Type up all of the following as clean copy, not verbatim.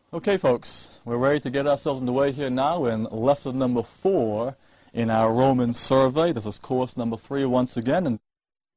Okay, folks, we're ready to get ourselves underway here now in lesson number 4 in our Romans survey. This is course number 3 once again. And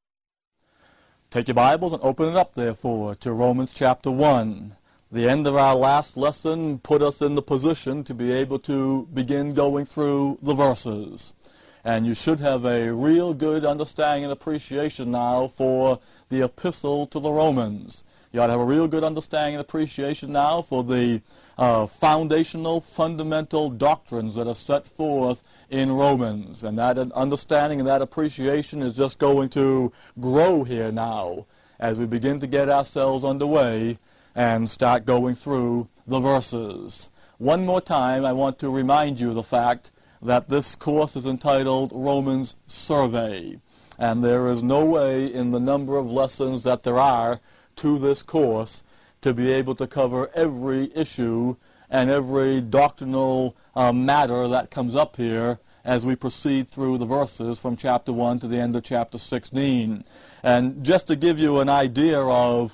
take your Bibles and open it up, therefore, to Romans chapter 1. The end of our last lesson put us in the position to be able to begin going through the verses. And you should have a real good understanding and appreciation now for the epistle to the Romans. You ought to have a real good understanding and appreciation now for the foundational, fundamental doctrines that are set forth in Romans. And that understanding and that appreciation is just going to grow here now as we begin to get ourselves underway and start going through the verses. One more time, I want to remind you of the fact that this course is entitled Romans Survey. And there is no way in the number of lessons that there are to this course to be able to cover every issue and every doctrinal matter that comes up here as we proceed through the verses from chapter 1 to the end of chapter 16. And just to give you an idea of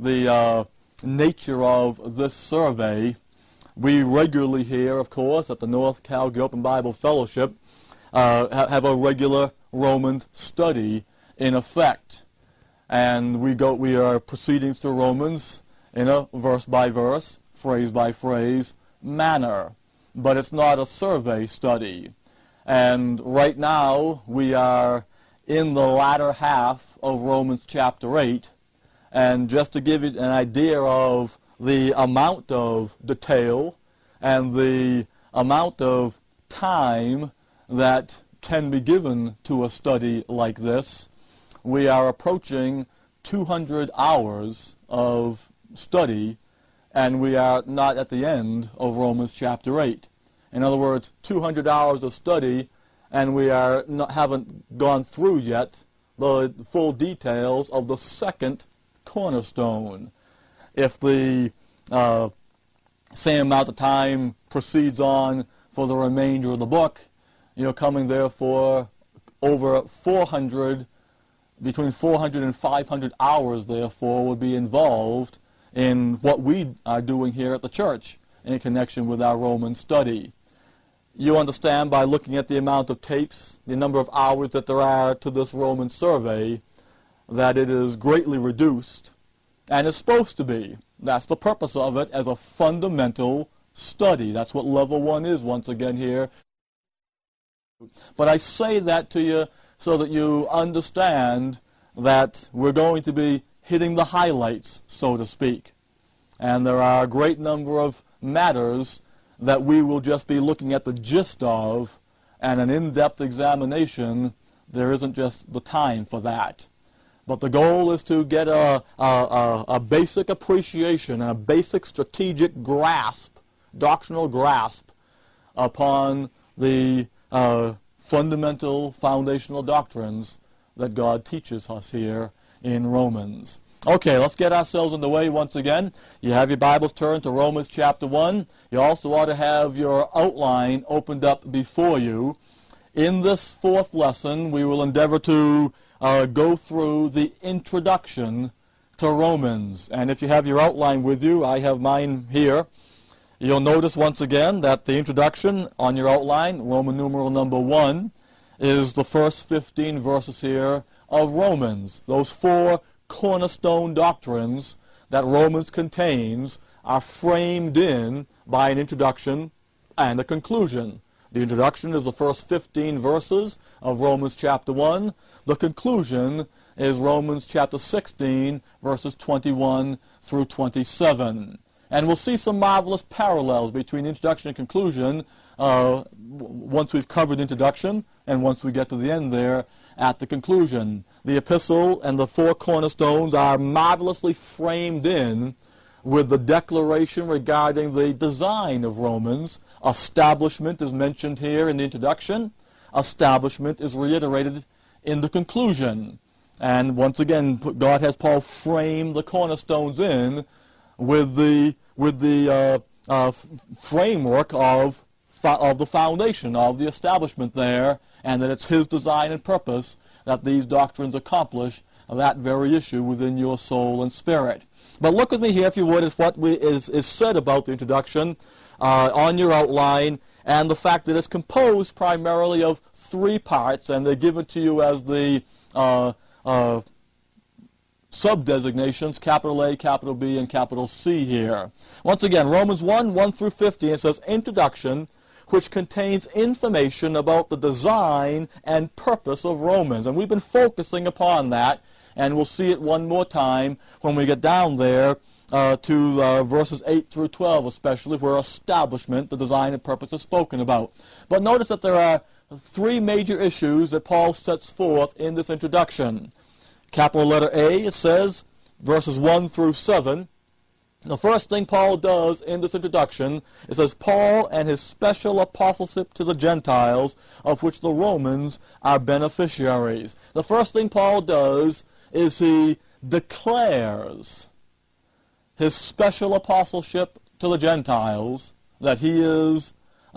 the nature of this survey, we regularly here, of course, at the North Calgary Open Bible Fellowship, have a regular Roman study in effect. And we are proceeding through Romans in a verse-by-verse, phrase-by-phrase manner. But it's not a survey study. And right now, we are in the latter half of Romans chapter 8. And just to give you an idea of the amount of detail and the amount of time that can be given to a study like this, we are approaching 200 hours of study, and we are not at the end of Romans chapter 8. In other words, 200 hours of study, and we haven't gone through yet the full details of the second cornerstone. If the same amount of time proceeds on for the remainder of the book, you're coming therefore over between 400 and 500 hours, therefore, would be involved in what we are doing here at the church in connection with our Roman study. You understand by looking at the amount of tapes, the number of hours that there are to this Roman survey, that it is greatly reduced, and is supposed to be. That's the purpose of it, as a fundamental study. That's what level 1 is, once again, here. But I say that to you so that you understand that we're going to be hitting the highlights, so to speak. And there are a great number of matters that we will just be looking at the gist of, and an in-depth examination, there isn't just the time for that. But the goal is to get a basic appreciation and a basic strategic grasp, doctrinal grasp, upon the fundamental, foundational doctrines that God teaches us here in Romans. Okay, let's get ourselves underway once again. You have your Bibles turned to Romans chapter 1. You also ought to have your outline opened up before you. In this fourth lesson, we will endeavor to go through the introduction to Romans. And if you have your outline with you, I have mine here. You'll notice once again that the introduction on your outline, Roman numeral number 1, is the first 15 verses here of Romans. Those 4 cornerstone doctrines that Romans contains are framed in by an introduction and a conclusion. The introduction is the first 15 verses of Romans chapter 1. The conclusion is Romans chapter 16, verses 21 through 27. And we'll see some marvelous parallels between introduction and conclusion once we've covered the introduction and once we get to the end there at the conclusion. The epistle and the 4 cornerstones are marvelously framed in with the declaration regarding the design of Romans. Establishment is mentioned here in the introduction. Establishment is reiterated in the conclusion. And once again, God has Paul frame the cornerstones in with the framework of the foundation, of the establishment there, and that it's his design and purpose that these doctrines accomplish that very issue within your soul and spirit. But look with me here, if you would, at what is said about the introduction on your outline, and the fact that it's composed primarily of 3 parts, and they're given to you as the sub-designations, capital A, capital B, and capital C here. Once again, Romans 1 through 15, it says, Introduction, which contains information about the design and purpose of Romans. And we've been focusing upon that, and we'll see it one more time when we get down there to verses 8 through 12, especially, where establishment, the design and purpose, is spoken about. But notice that there are 3 major issues that Paul sets forth in this introduction. Capital letter A, it says, verses 1 through 7, the first thing Paul does in this introduction, it says, Paul and his special apostleship to the Gentiles, of which the Romans are beneficiaries. The first thing Paul does is he declares his special apostleship to the Gentiles, that he's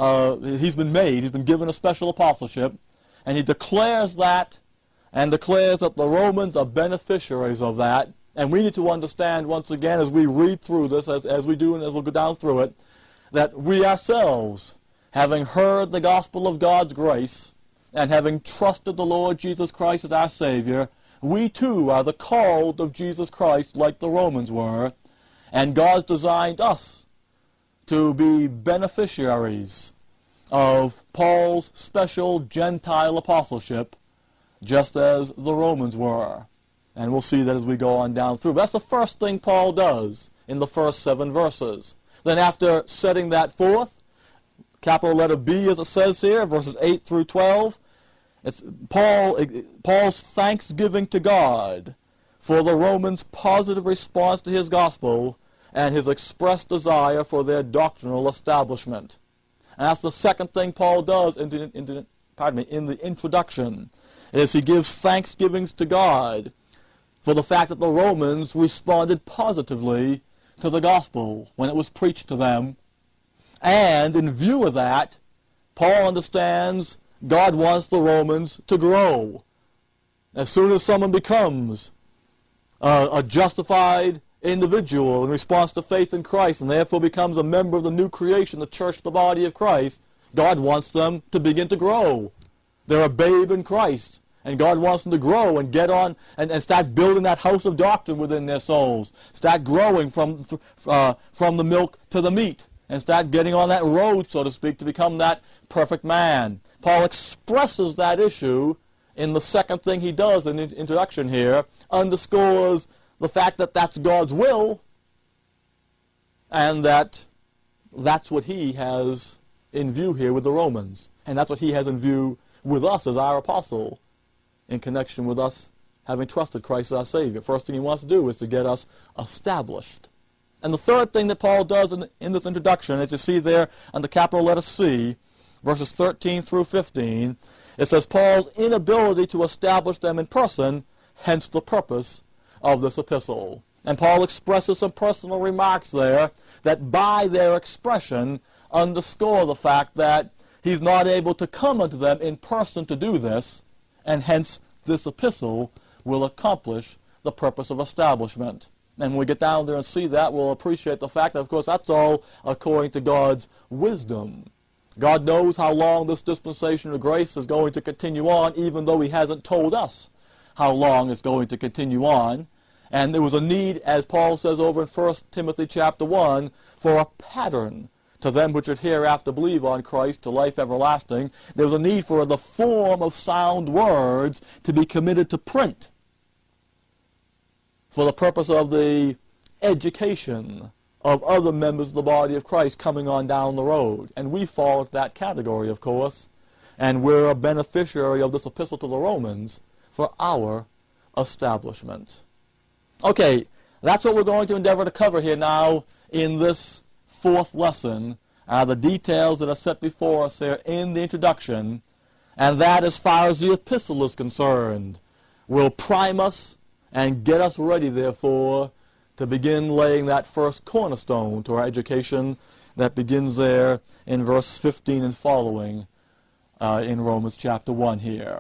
been given a special apostleship, and he declares that, and declares that the Romans are beneficiaries of that. And we need to understand, once again, as we read through this, as we do and as we'll go down through it, that we ourselves, having heard the gospel of God's grace, and having trusted the Lord Jesus Christ as our Savior, we too are the called of Jesus Christ like the Romans were, and God's designed us to be beneficiaries of Paul's special Gentile apostleship, just as the Romans were. And we'll see that as we go on down through. But that's the first thing Paul does in the first 7 verses. Then after setting that forth, capital letter B, as it says here, verses 8 through 12, it's Paul's thanksgiving to God for the Romans' positive response to his gospel and his expressed desire for their doctrinal establishment. And that's the second thing Paul does in the introduction, is he gives thanksgivings to God for the fact that the Romans responded positively to the gospel when it was preached to them. And in view of that, Paul understands God wants the Romans to grow. As soon as someone becomes a justified individual in response to faith in Christ, and therefore becomes a member of the new creation, the church, the body of Christ, God wants them to begin to grow. They're a babe in Christ. And God wants them to grow and get on and start building that house of doctrine within their souls. Start growing from the milk to the meat. And start getting on that road, so to speak, to become that perfect man. Paul expresses that issue in the second thing he does in the introduction here, underscores the fact that that's God's will, and that's what he has in view here with the Romans. And that's what he has in view with us as our apostle, in connection with us having trusted Christ as our Savior. First thing he wants to do is to get us established. And the third thing that Paul does in this introduction, as you see there on the capital letter C, verses 13 through 15, it says Paul's inability to establish them in person, hence the purpose of this epistle. And Paul expresses some personal remarks there that by their expression underscore the fact that he's not able to come unto them in person to do this, and hence this epistle will accomplish the purpose of establishment. And when we get down there and see that, we'll appreciate the fact that, of course, that's all according to God's wisdom. God knows how long this dispensation of grace is going to continue on, even though he hasn't told us how long it's going to continue on. And there was a need, as Paul says over in 1 Timothy chapter 1, for a pattern to them which should hereafter believe on Christ to life everlasting. There was a need for the form of sound words to be committed to print for the purpose of the education of other members of the body of Christ coming on down the road. And we fall into that category, of course, and we're a beneficiary of this epistle to the Romans for our establishment. Okay, that's what we're going to endeavor to cover here now in this fourth lesson, the details that are set before us here in the introduction, and that, as far as the epistle is concerned, will prime us and get us ready, therefore, to begin laying that first cornerstone to our education that begins there in verse 15 and following in Romans chapter 1 here.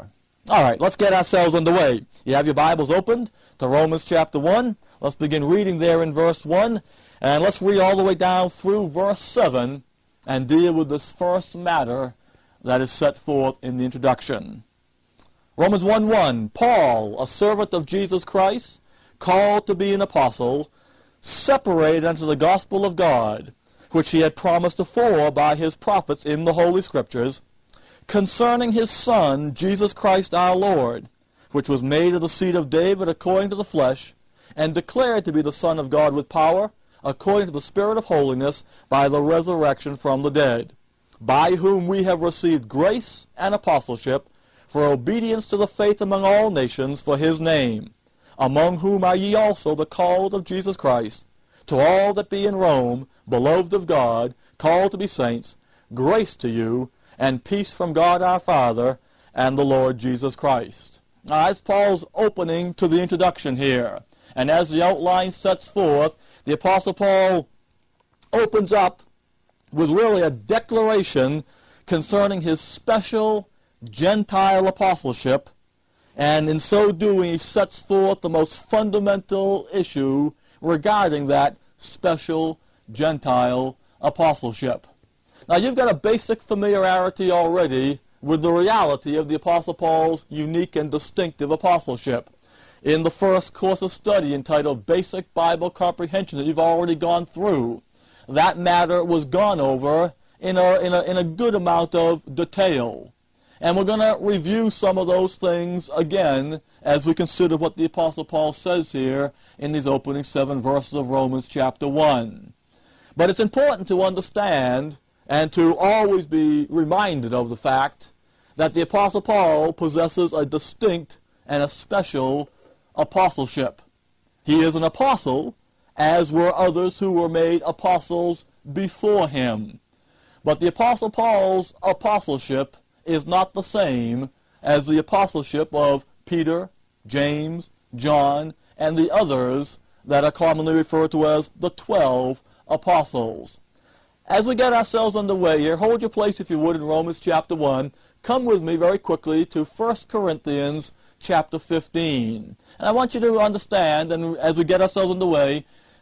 All right, let's get ourselves underway. You have your Bibles opened to Romans chapter 1. Let's begin reading there in verse 1. And let's read all the way down through verse 7 and deal with this first matter that is set forth in the introduction. Romans 1:1, Paul, a servant of Jesus Christ, called to be an apostle, separated unto the gospel of God, which he had promised afore by his prophets in the Holy Scriptures, concerning his Son, Jesus Christ our Lord, which was made of the seed of David according to the flesh, and declared to be the Son of God with power, according to the Spirit of holiness, by the resurrection from the dead, by whom we have received grace and apostleship, for obedience to the faith among all nations, for his name, among whom are ye also the called of Jesus Christ, to all that be in Rome, beloved of God, called to be saints, grace to you, and peace from God our Father and the Lord Jesus Christ. Now, that's Paul's opening to the introduction here. And as the outline sets forth, the Apostle Paul opens up with really a declaration concerning his special Gentile apostleship, and in so doing he sets forth the most fundamental issue regarding that special Gentile apostleship. Now, you've got a basic familiarity already with the reality of the Apostle Paul's unique and distinctive apostleship. In the first course of study entitled Basic Bible Comprehension that you've already gone through, that matter was gone over in a good amount of detail. And we're going to review some of those things again as we consider what the Apostle Paul says here in these opening 7 verses of Romans chapter 1. But it's important to understand and to always be reminded of the fact that the Apostle Paul possesses a distinct and a special apostleship. He is an apostle, as were others who were made apostles before him. But the Apostle Paul's apostleship is not the same as the apostleship of Peter, James, John, and the others that are commonly referred to as the 12 apostles. As we get ourselves underway here, hold your place if you would in Romans chapter 1. Come with me very quickly to 1 Corinthians chapter 15. And I want you to understand, and as we get ourselves underway,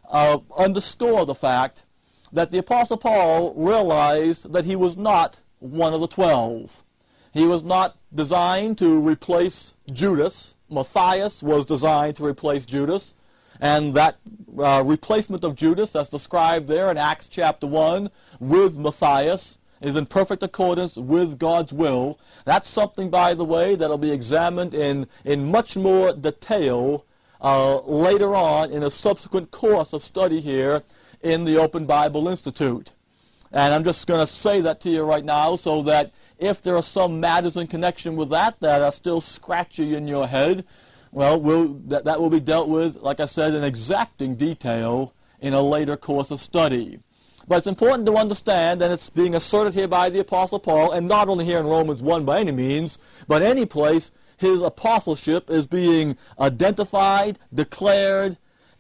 underscore the fact that the Apostle Paul realized that he was not one of the 12. He was not designed to replace Judas. Matthias was designed to replace Judas. And that replacement of Judas, that's described there in Acts chapter 1, with Matthias, is in perfect accordance with God's will. That's something, by the way, that will be examined in much more detail later on in a subsequent course of study here in the Open Bible Institute. And I'm just going to say that to you right now so that if there are some matters in connection with that are still scratchy in your head, well, that will be dealt with, like I said, in exacting detail in a later course of study. But it's important to understand, and it's being asserted here by the Apostle Paul, and not only here in Romans 1 by any means, but any place, his apostleship is being identified, declared.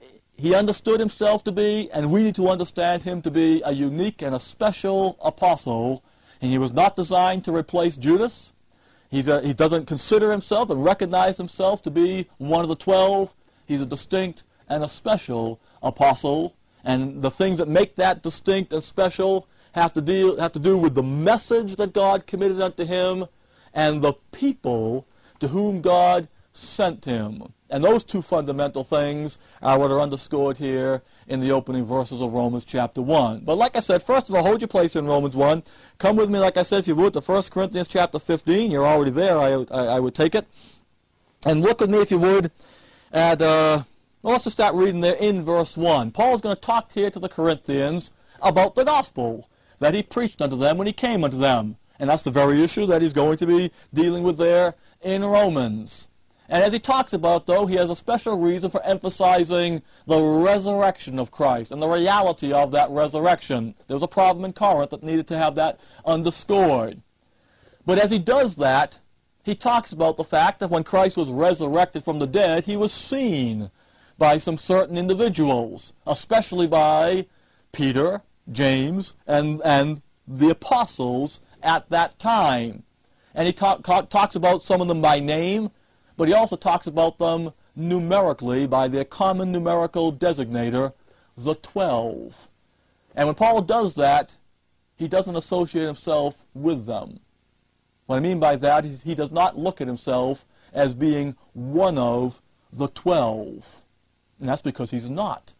He understood himself to be, and we need to understand him to be, a unique and a special apostle. And he was not designed to replace Judas. He doesn't consider himself and recognize himself to be one of the 12. He's a distinct and a special apostle. And the things that make that distinct and special have to do with the message that God committed unto him and the people to whom God sent him. And those two fundamental things are what are underscored here in the opening verses of Romans chapter 1. But like I said, first of all, hold your place in Romans 1. Come with me, like I said, if you would, to 1 Corinthians chapter 15. You're already there, I would take it. And look with me, if you would, at, let's just start reading there in verse 1. Paul's going to talk here to the Corinthians about the gospel that he preached unto them when he came unto them. And that's the very issue that he's going to be dealing with there in Romans. And as he talks about, though, he has a special reason for emphasizing the resurrection of Christ and the reality of that resurrection. There was a problem in Corinth that needed to have that underscored. But as he does that, he talks about the fact that when Christ was resurrected from the dead, he was seen by some certain individuals, especially by Peter, James, and the apostles at that time. And he talks about some of them by name, but he also talks about them numerically by their common numerical designator, the 12. And when Paul does that, he doesn't associate himself with them. What I mean by that is he does not look at himself as being one of the 12. And that's because he's not.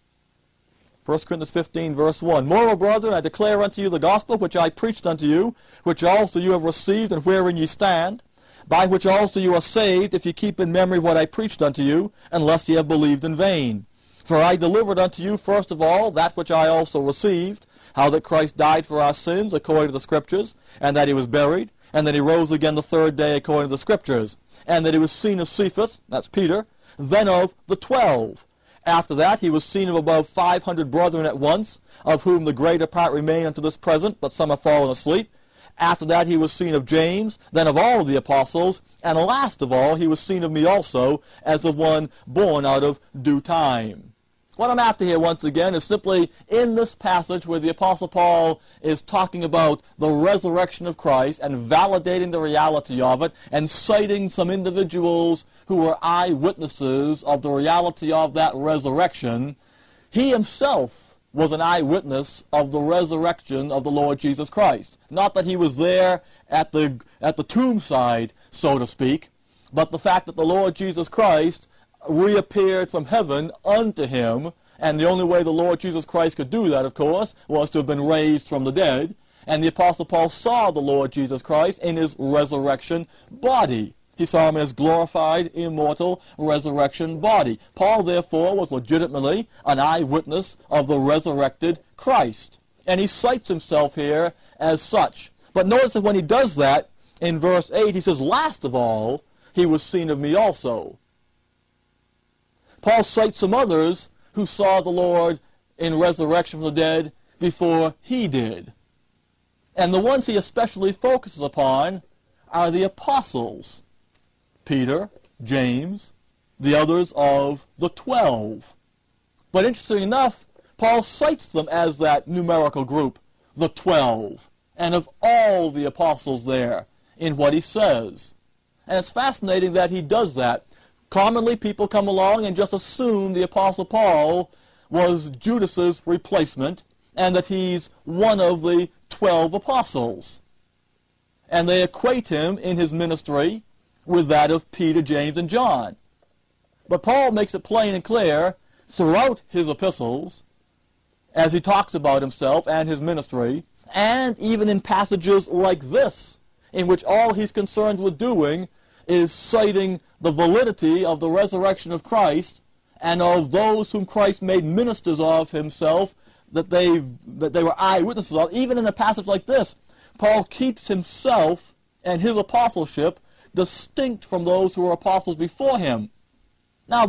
1 Corinthians 15, verse 1. Moreover, brethren, I declare unto you the gospel which I preached unto you, which also you have received, and wherein ye stand, by which also you are saved, if ye keep in memory what I preached unto you, unless ye have believed in vain. For I delivered unto you first of all that which I also received, how that Christ died for our sins according to the Scriptures, and that he was buried, and that he rose again the third day according to the Scriptures, and that he was seen of Cephas, that's Peter, then of the 12. After that he was seen of above 500 brethren at once, of whom the greater part remain unto this present, but some have fallen asleep. After that he was seen of James, then of all the apostles, and last of all he was seen of me also, as of one born out of due time. What I'm after here once again is simply in this passage where the Apostle Paul is talking about the resurrection of Christ and validating the reality of it and citing some individuals who were eyewitnesses of the reality of that resurrection. He himself was an eyewitness of the resurrection of the Lord Jesus Christ. Not that he was there at the tombside, so to speak, but the fact that the Lord Jesus Christ reappeared from heaven unto him, and the only way the Lord Jesus Christ could do that, of course, was to have been raised from the dead, and the Apostle Paul saw the Lord Jesus Christ in his resurrection body. He saw him in his glorified, immortal, resurrection body. Paul, therefore, was legitimately an eyewitness of the resurrected Christ, and he cites himself here as such. But notice that when he does that, in verse 8, he says, last of all, he was seen of me also. Paul cites some others who saw the Lord in resurrection from the dead before he did. And the ones he especially focuses upon are the apostles, Peter, James, the others of the 12. But interesting enough, Paul cites them as that numerical group, the 12, and of all the apostles there in what he says. And it's fascinating that he does that. Commonly, people come along and just assume the Apostle Paul was Judas's replacement and that he's one of the 12 apostles. And they equate him in his ministry with that of Peter, James, and John. But Paul makes it plain and clear throughout his epistles, as he talks about himself and his ministry, and even in passages like this, in which all he's concerned with doing is citing the validity of the resurrection of Christ and of those whom Christ made ministers of himself, that they were eyewitnesses of. Even in a passage like this, Paul keeps himself and his apostleship distinct from those who were apostles before him. Now,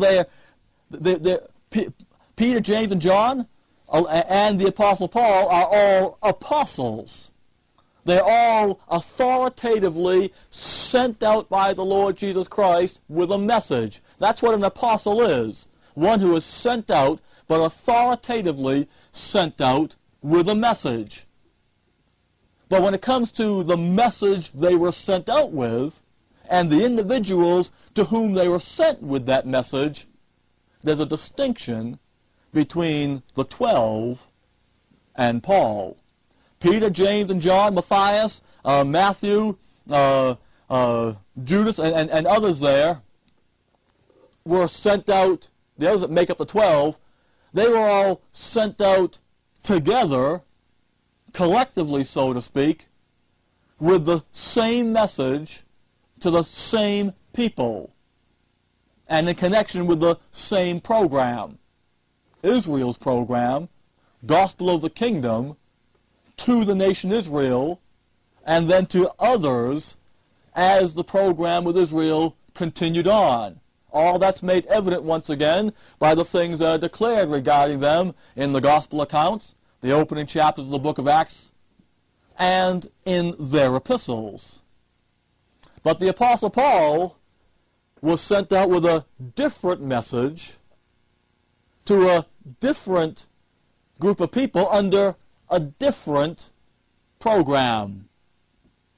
Peter, James, and John and the Apostle Paul are all apostles. They're all authoritatively sent out by the Lord Jesus Christ with a message. That's what an apostle is. One who is sent out, but authoritatively sent out with a message. But when it comes to the message they were sent out with, and the individuals to whom they were sent with that message, there's a distinction between the 12 and Paul. Peter, James, and John, Matthias, Matthew, Judas, and others there were sent out. The others that make up the 12, they were all sent out together, collectively, so to speak, with the same message to the same people, and in connection with the same program. Israel's program, Gospel of the Kingdom, to the nation Israel, and then to others as the program with Israel continued on. All that's made evident once again by the things that are declared regarding them in the Gospel accounts, the opening chapters of the book of Acts, and in their epistles. But the Apostle Paul was sent out with a different message to a different group of people under a different program.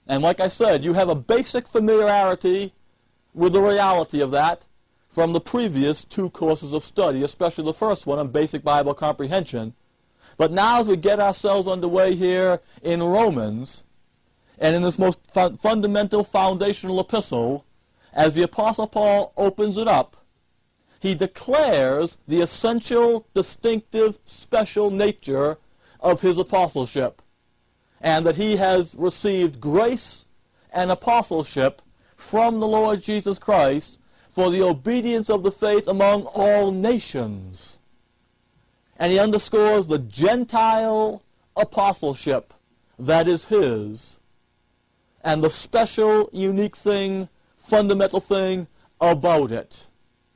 And like I said, you have a basic familiarity with the reality of that from the previous 2 courses of study, especially the first one on basic Bible comprehension. But now as we get ourselves underway here in Romans, and in this most fundamental foundational epistle, as the Apostle Paul opens it up, he declares the essential, distinctive, special nature of his apostleship, and that he has received grace and apostleship from the Lord Jesus Christ for the obedience of the faith among all nations. And he underscores the Gentile apostleship that is his, and the special, unique thing, fundamental thing about it.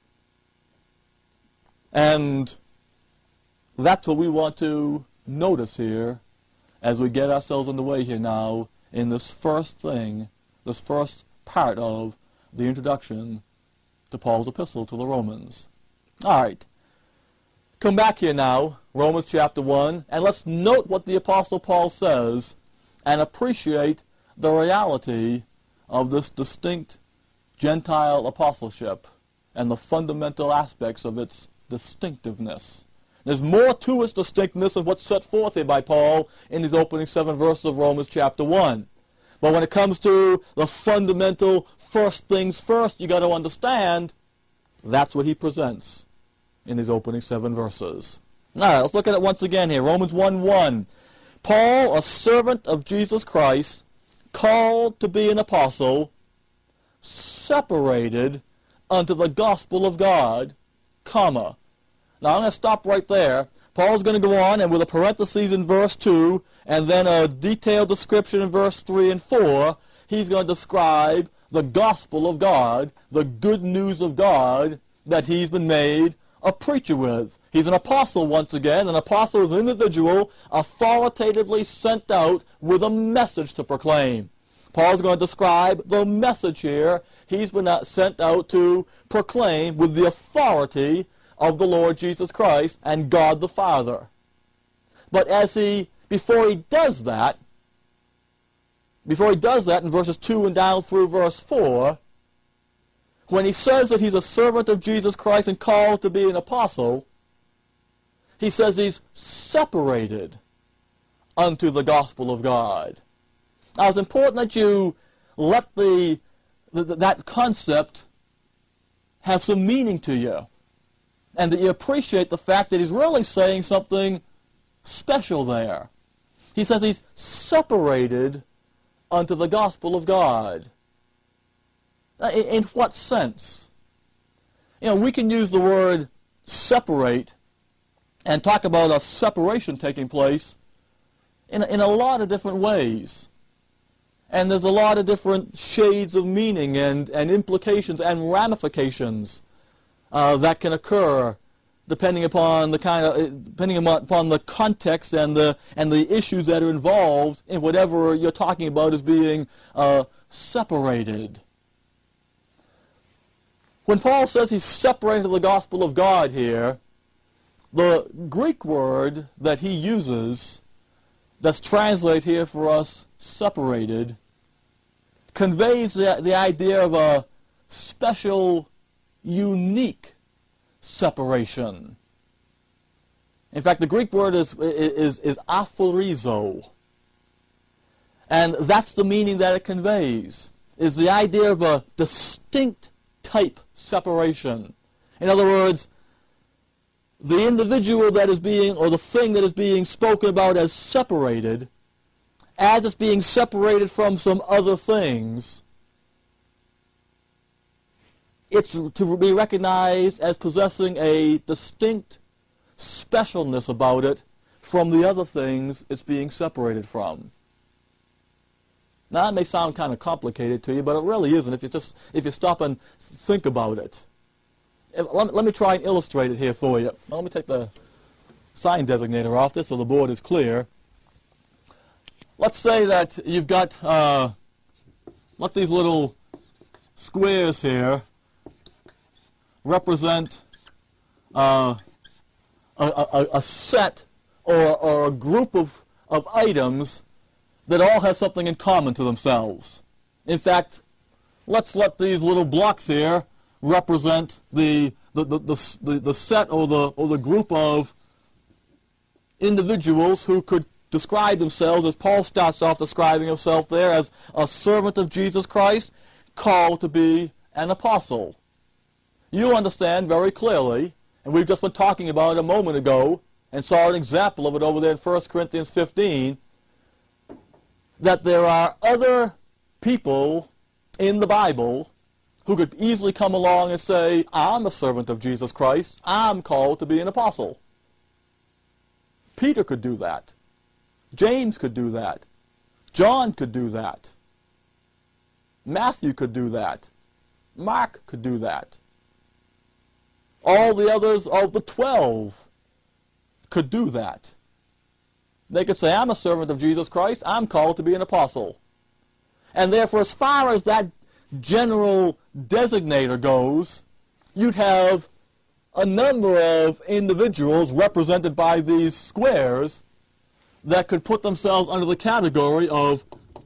And that's what we want to notice here as we get ourselves underway here now in this first thing, this first part of the introduction to Paul's epistle to the Romans. All right. Come back here now, Romans chapter 1, and let's note what the Apostle Paul says and appreciate the reality of this distinct Gentile apostleship and the fundamental aspects of its distinctiveness. There's more to its distinctness than what's set forth here by Paul in these opening 7 verses of Romans chapter 1. But when it comes to the fundamental first things first, you got to understand that's what he presents in these opening 7 verses. All right, let's look at it once again here. Romans 1:1. Paul, a servant of Jesus Christ, called to be an apostle, separated unto the gospel of God, comma. Now I'm going to stop right there. Paul's going to go on, and with a parenthesis in verse 2, and then a detailed description in verse 3 and 4, he's going to describe the gospel of God, the good news of God that he's been made a preacher with. He's an apostle once again. An apostle is an individual authoritatively sent out with a message to proclaim. Paul's going to describe the message here he's been sent out to proclaim with the authority of the Lord Jesus Christ and God the Father. But before he does that in verses 2 and down through verse 4, when he says that he's a servant of Jesus Christ and called to be an apostle, he says he's separated unto the gospel of God. Now it's important that you let that concept have some meaning to you, and that you appreciate the fact that he's really saying something special there. He says he's separated unto the gospel of God. In what sense? We can use the word separate and talk about a separation taking place in a lot of different ways. And there's a lot of different shades of meaning and implications and ramifications that can occur depending upon the context and the issues that are involved in whatever you're talking about as being separated. When Paul says he's separated from the gospel of God here, the Greek word that he uses that's translated here for us, separated, conveys the idea of a special, unique separation. In fact, the Greek word is aphorizo. And that's the meaning that it conveys, is the idea of a distinct type separation. In other words, the individual that is being, or the thing that is being spoken about as separated, as it's being separated from some other things, it's to be recognized as possessing a distinct specialness about it from the other things it's being separated from. Now, that may sound kind of complicated to you, but it really isn't if you stop and think about it. Let me try and illustrate it here for you. Now, let me take the sign designator off this so the board is clear. Let's say that you've got let these little squares here represent a set or a group of items that all have something in common to themselves. In fact, let's let these little blocks here represent the set or the group of individuals who could describe themselves, as Paul starts off describing himself there, as a servant of Jesus Christ, called to be an apostle. You understand very clearly, and we've just been talking about it a moment ago, and saw an example of it over there in 1 Corinthians 15, that there are other people in the Bible who could easily come along and say, I'm a servant of Jesus Christ, I'm called to be an apostle. Peter could do that. James could do that. John could do that. Matthew could do that. Mark could do that. All the others of the 12 could do that. They could say, I'm a servant of Jesus Christ, I'm called to be an apostle. And therefore, as far as that general designator goes, you'd have a number of individuals represented by these squares that could put themselves under the category of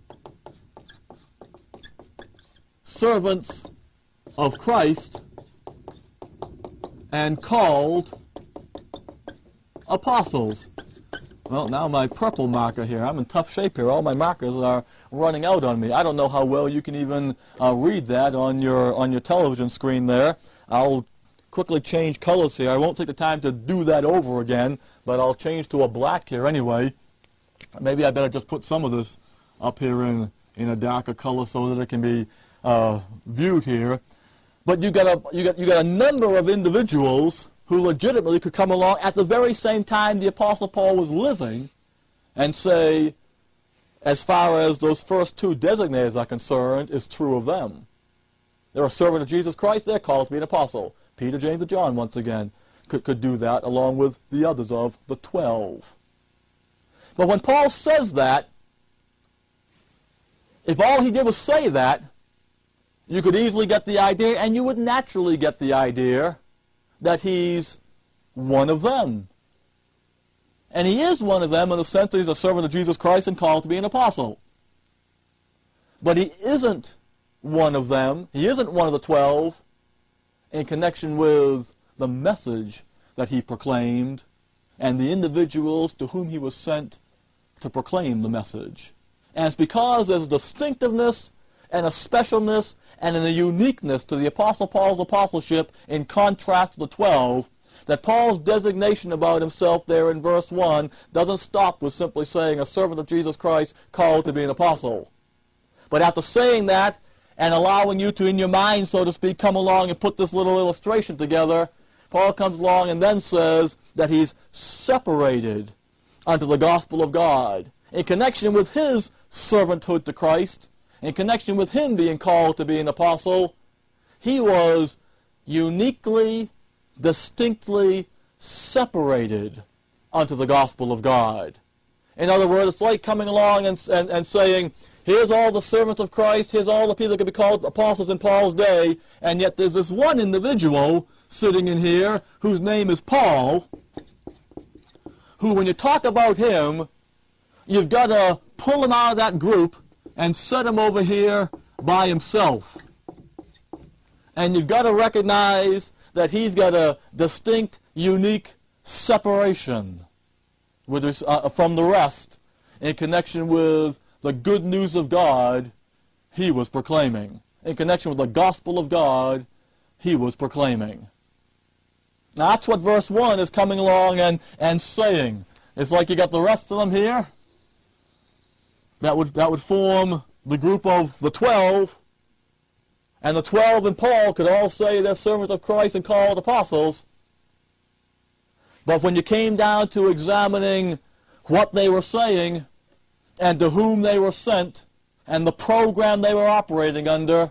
servants of Christ and called apostles. Well, now my purple marker here, I'm in tough shape here. All my markers are running out on me. I don't know how well you can even read that on your television screen there. I'll quickly change colors here. I won't take the time to do that over again, but I'll change to a black here anyway. Maybe I better just put some of this up here in a darker color so that it can be viewed here. But you got a number of individuals who legitimately could come along at the very same time the Apostle Paul was living and say, as far as those first two designators are concerned, is true of them. They're a servant of Jesus Christ, they're called to be an apostle. Peter, James, and John, once again, could do that along with the others of the 12. But when Paul says that, if all he did was say that, you could easily get the idea, and you would naturally get the idea, that he's one of them. And he is one of them in the sense that he's a servant of Jesus Christ and called to be an apostle. But he isn't one of them, he isn't one of the 12 in connection with the message that he proclaimed and the individuals to whom he was sent to proclaim the message. And it's because there's a distinctiveness and a specialness and a uniqueness to the Apostle Paul's apostleship in contrast to the 12, that Paul's designation about himself there in verse 1 doesn't stop with simply saying a servant of Jesus Christ called to be an apostle. But after saying that and allowing you to, in your mind, so to speak, come along and put this little illustration together, Paul comes along and then says that he's separated unto the gospel of God in connection with his servanthood to Christ. In connection with him being called to be an apostle, he was uniquely, distinctly separated unto the gospel of God. In other words, it's like coming along and saying, here's all the servants of Christ, here's all the people that could be called apostles in Paul's day, and yet there's this one individual sitting in here whose name is Paul, who, when you talk about him, you've got to pull him out of that group and set him over here by himself. And you've got to recognize that he's got a distinct, unique separation from the rest in connection with the good news of God he was proclaiming. In connection with the gospel of God he was proclaiming. Now that's what verse 1 is coming along and saying. It's like you got the rest of them here. That would form the group of the 12, and the 12 and Paul could all say they're servants of Christ and called apostles. But when you came down to examining what they were saying and to whom they were sent and the program they were operating under,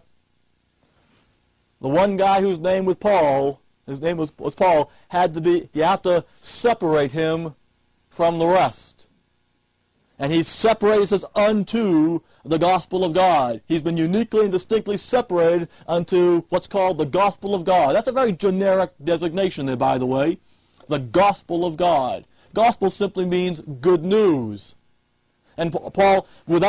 the one guy whose name was Paul, his name was Paul, you have to separate him from the rest. And he separates us unto the gospel of God. He's been uniquely and distinctly separated unto what's called the gospel of God. That's a very generic designation there, by the way. The gospel of God. Gospel simply means good news. And Paul,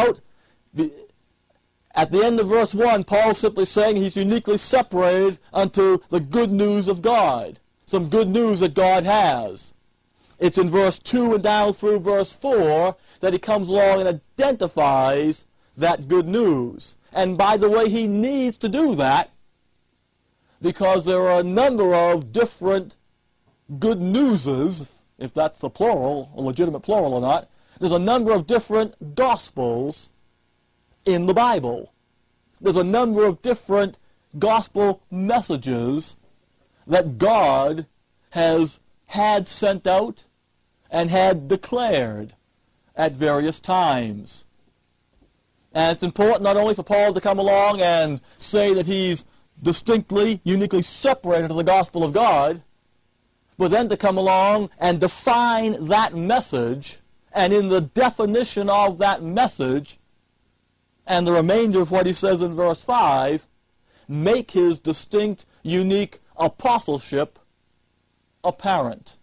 at the end of verse 1, Paul's simply saying he's uniquely separated unto the good news of God. Some good news that God has. It's in verse 2 and down through verse 4 that he comes along and identifies that good news. And by the way, he needs to do that because there are a number of different good newses, if that's the plural, a legitimate plural or not. There's a number of different gospels in the Bible. There's a number of different gospel messages that God has had sent out and had declared at various times. And it's important not only for Paul to come along and say that he's distinctly, uniquely separated from the gospel of God, but then to come along and define that message, and in the definition of that message, and the remainder of what he says in verse 5, make his distinct, unique apostleship apparent.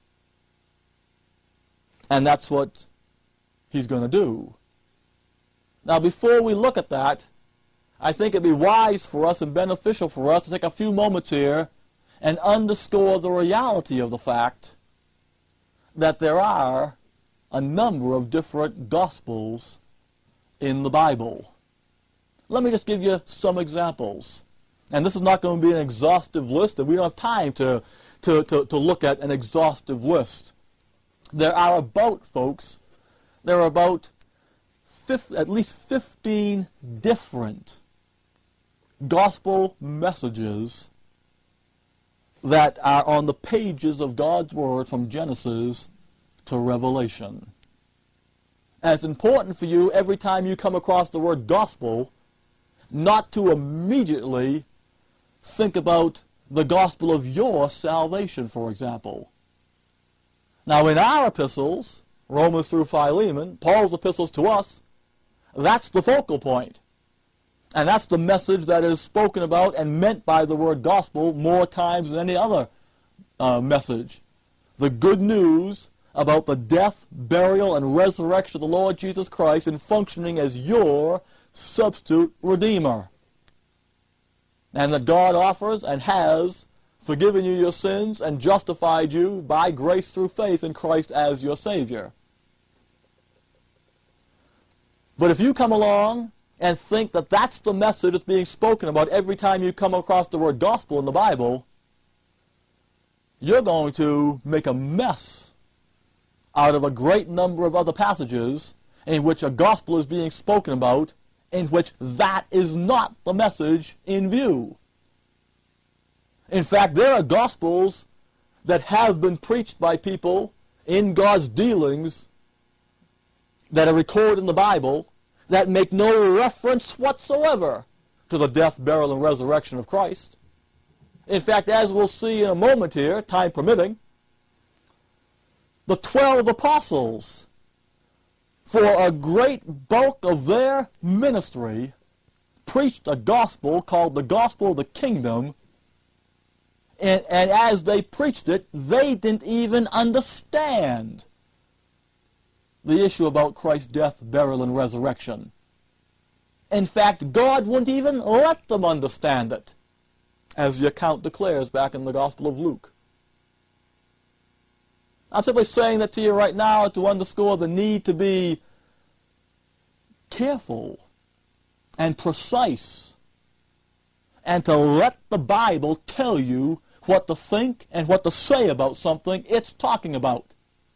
And that's what he's going to do. Now, before we look at that, I think it'd be wise for us and beneficial for us to take a few moments here and underscore the reality of the fact that there are a number of different gospels in the Bible. Let me just give you some examples. And this is not going to be an exhaustive list, and we don't have time to look at an exhaustive list. There are about, folks, at least 15 different gospel messages that are on the pages of God's Word from Genesis to Revelation. And it's important for you every time you come across the word gospel not to immediately think about the gospel of your salvation, for example. Now, in our epistles, Romans through Philemon, Paul's epistles to us, that's the focal point. And that's the message that is spoken about and meant by the word gospel more times than any other message. The good news about the death, burial, and resurrection of the Lord Jesus Christ in functioning as your substitute redeemer. And that God offers and has forgiven you your sins and justified you by grace through faith in Christ as your Savior. But if you come along and think that that's the message that's being spoken about every time you come across the word gospel in the Bible, you're going to make a mess out of a great number of other passages in which a gospel is being spoken about, in which that is not the message in view. In fact, there are gospels that have been preached by people in God's dealings that are recorded in the Bible that make no reference whatsoever to the death, burial, and resurrection of Christ. In fact, as we'll see in a moment here, time permitting, the 12 apostles, for a great bulk of their ministry, preached a gospel called the gospel of the kingdom, and as they preached it, they didn't even understand the issue about Christ's death, burial, and resurrection. In fact, God wouldn't even let them understand it, as the account declares back in the Gospel of Luke. I'm simply saying that to you right now to underscore the need to be careful and precise and to let the Bible tell you what to think and what to say about something it's talking about.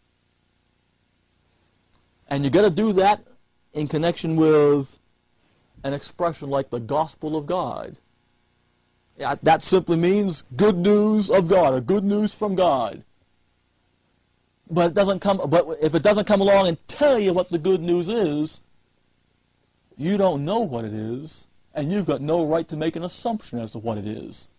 And you got to do that in connection with an expression like the gospel of God. That simply means good news of God, or good news from God. But if it doesn't come along and tell you what the good news is, you don't know what it is, and you've got no right to make an assumption as to what it is.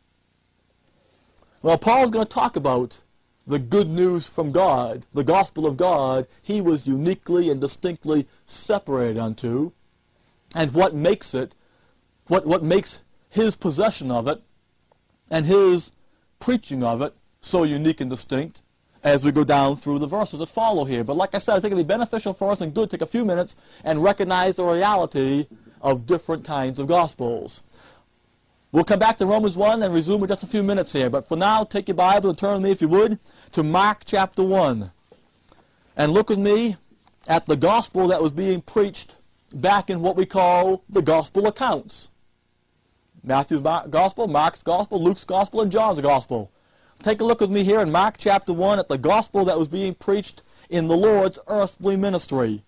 Well, Paul's going to talk about the good news from God, the gospel of God, he was uniquely and distinctly separated unto, and what makes it, what makes his possession of it and his preaching of it so unique and distinct, as we go down through the verses that follow here. But like I said, I think it would be beneficial for us and good to take a few minutes and recognize the reality of different kinds of gospels. We'll come back to Romans 1 and resume in just a few minutes here. But for now, take your Bible and turn with me, if you would, to Mark chapter 1. And look with me at the gospel that was being preached back in what we call the gospel accounts. Matthew's gospel, Mark's gospel, Luke's gospel, and John's gospel. Take a look with me here in Mark chapter 1 at the gospel that was being preached in the Lord's earthly ministry.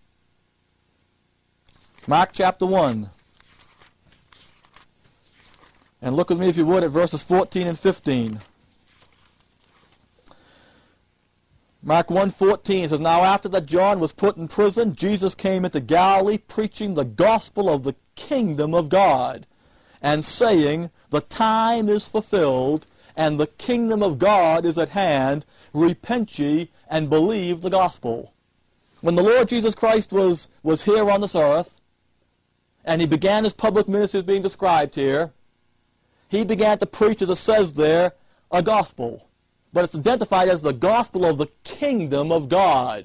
Mark chapter 1. And look with me, if you would, at verses 14 and 15. Mark 1:14 says, Now after that John was put in prison, Jesus came into Galilee preaching the gospel of the kingdom of God, and saying, The time is fulfilled, and the kingdom of God is at hand. Repent ye, and believe the gospel. When the Lord Jesus Christ was here on this earth, and he began his public ministry as being described here, he began to preach, as it says there, a gospel. But it's identified as the gospel of the kingdom of God.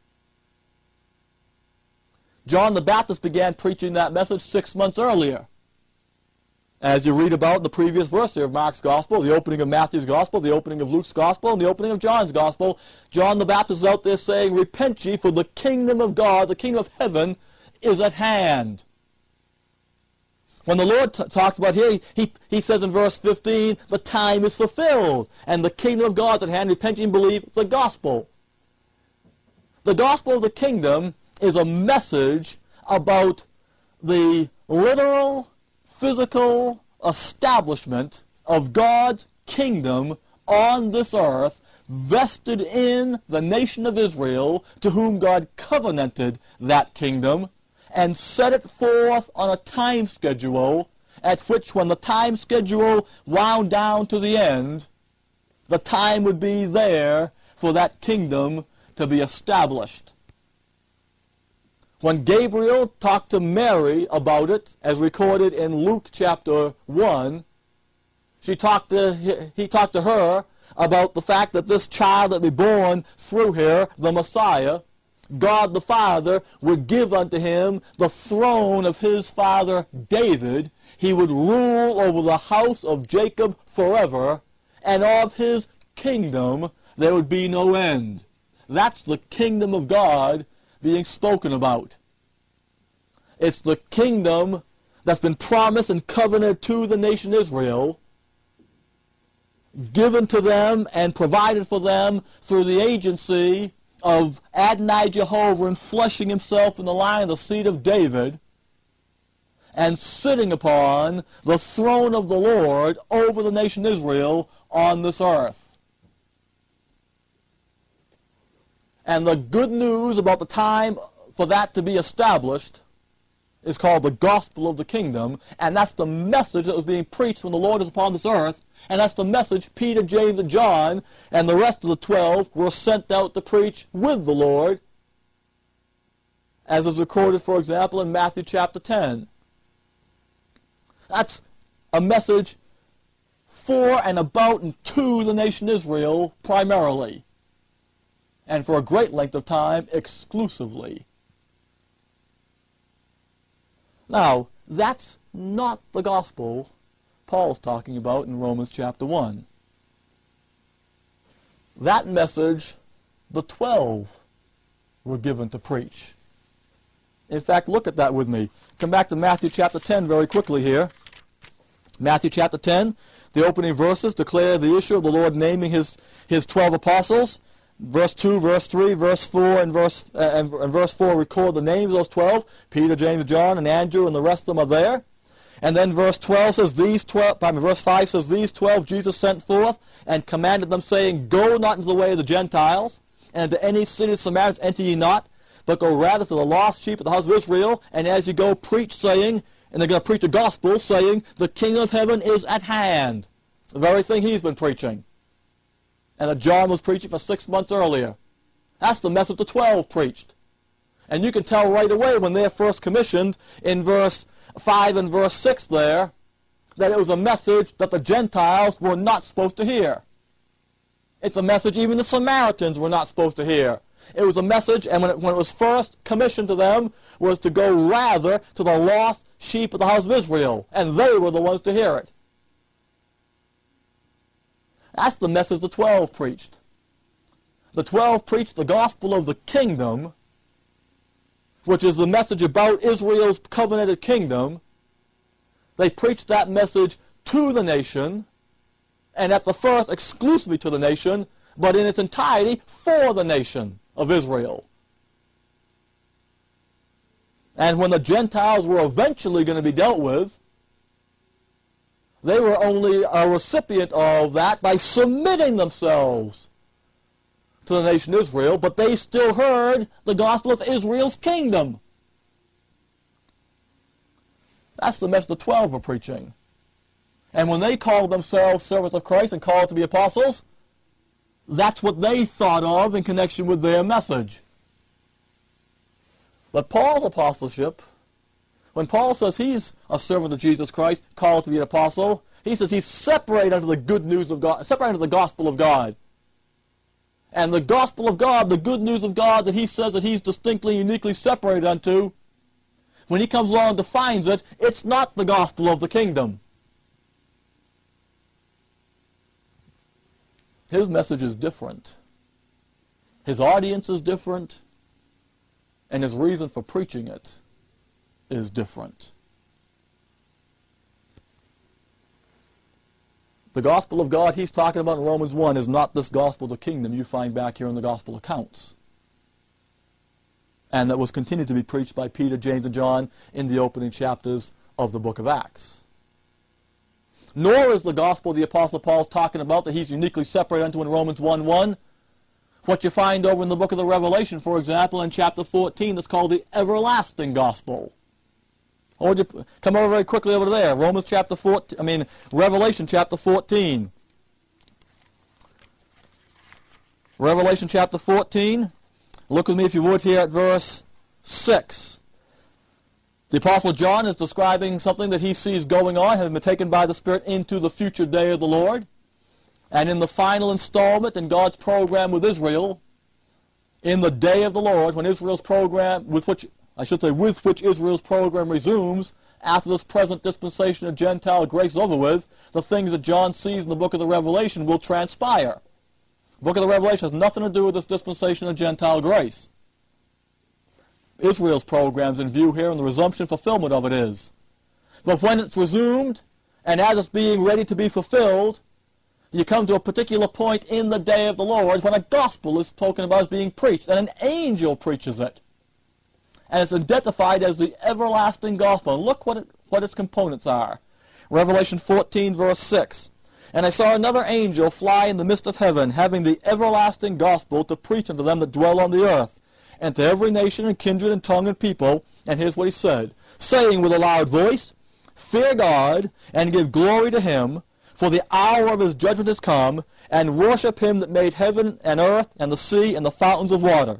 John the Baptist began preaching that message 6 months earlier. As you read about in the previous verse here of Mark's gospel, the opening of Matthew's gospel, the opening of Luke's gospel, and the opening of John's gospel, John the Baptist is out there saying, Repent ye, for the kingdom of God, the kingdom of heaven, is at hand. When the Lord talks about here, he says in verse 15, the time is fulfilled, and the kingdom of God is at hand. Repent ye and believe the gospel. The gospel of the kingdom is a message about the literal, physical establishment of God's kingdom on this earth, vested in the nation of Israel, to whom God covenanted that kingdom, and set it forth on a time schedule, at which, when the time schedule wound down to the end, the time would be there for that kingdom to be established. When Gabriel talked to Mary about it, as recorded in Luke chapter 1, he talked to her about the fact that this child that would be born through her, the Messiah, God the Father, would give unto him the throne of his father David. He would rule over the house of Jacob forever, and of his kingdom there would be no end. That's the kingdom of God being spoken about. It's the kingdom that's been promised and covenanted to the nation Israel, given to them and provided for them through the agency of Adonai Jehovah fleshing himself in the line of the seed of David, and sitting upon the throne of the Lord over the nation Israel on this earth. And the good news about the time for that to be established is called the gospel of the kingdom, and that's the message that was being preached when the Lord is upon this earth. And that's the message Peter, James, and John and the rest of the 12 were sent out to preach with the Lord, as is recorded, for example, in Matthew chapter 10. That's a message for and about and to the nation Israel primarily, and for a great length of time exclusively. Now, that's not the gospel Paul's talking about in Romans chapter 1. That message the 12 were given to preach. In fact, look at that with me. Come back to Matthew chapter 10 very quickly here. Matthew chapter 10, the opening verses declare the issue of the Lord naming his 12 apostles. Verse 2, verse 3, verse 4, and verse 4 record the names of those 12. Peter, James, John, and Andrew, and the rest of them are there. And then verse 12 says, verse 5 says, These 12 Jesus sent forth, and commanded them, saying, Go not into the way of the Gentiles, and into any city of the Samaritans enter ye not, but go rather to the lost sheep of the house of Israel, and as you go preach, saying, and they're going to preach the gospel, saying, The kingdom of heaven is at hand. The very thing he's been preaching, and that John was preaching for 6 months earlier. That's the message the 12 preached. And you can tell right away when they're first commissioned in verse 5 and verse 6 there, that it was a message that the Gentiles were not supposed to hear. It's a message even the Samaritans were not supposed to hear. It was a message, and when it was first commissioned to them, was to go rather to the lost sheep of the house of Israel, and they were the ones to hear it. That's the message the 12 preached. The 12 preached the gospel of the kingdom, which is the message about Israel's covenanted kingdom. They preached that message to the nation, and at the first exclusively to the nation, but in its entirety for the nation of Israel. And when the Gentiles were eventually going to be dealt with, they were only a recipient of that by submitting themselves to the nation Israel, but they still heard the gospel of Israel's kingdom. That's the message the 12 were preaching. And when they called themselves servants of Christ and called to be apostles, that's what they thought of in connection with their message. But Paul's apostleship, when Paul says he's a servant of Jesus Christ, called to be an apostle, he says he's separated unto the good news of God, separated unto the gospel of God. And the gospel of God, the good news of God that he says that he's distinctly, uniquely separated unto, when he comes along and defines it, it's not the gospel of the kingdom. His message is different. His audience is different. And his reason for preaching it is different. The gospel of God he's talking about in Romans 1 is not this gospel of the kingdom you find back here in the gospel accounts. And that was continued to be preached by Peter, James, and John in the opening chapters of the book of Acts. Nor is the gospel the Apostle Paul's talking about that he's uniquely separated unto in Romans 1:1 what you find over in the book of the Revelation, for example, in chapter 14, that's called the everlasting gospel. Or would you come over very quickly over there, Revelation chapter 14. Revelation chapter 14. Look with me, if you would, here at verse 6. The Apostle John is describing something that he sees going on, having been taken by the Spirit into the future day of the Lord. And in the final installment in God's program with Israel, in the day of the Lord, when Israel's program, with which Israel's program resumes, after this present dispensation of Gentile grace is over with, the things that John sees in the book of the Revelation will transpire. The book of the Revelation has nothing to do with this dispensation of Gentile grace. Israel's program's in view here, and the resumption fulfillment of it is. But when it's resumed, and as it's being ready to be fulfilled, you come to a particular point in the day of the Lord when a gospel is spoken about as being preached, and an angel preaches it. And it's identified as the everlasting gospel. And look what its components are. Revelation 14, verse 6. And I saw another angel fly in the midst of heaven, having the everlasting gospel to preach unto them that dwell on the earth, and to every nation and kindred and tongue and people. And here's what he said, saying with a loud voice, Fear God, and give glory to him, for the hour of his judgment is come, and worship him that made heaven and earth and the sea and the fountains of water.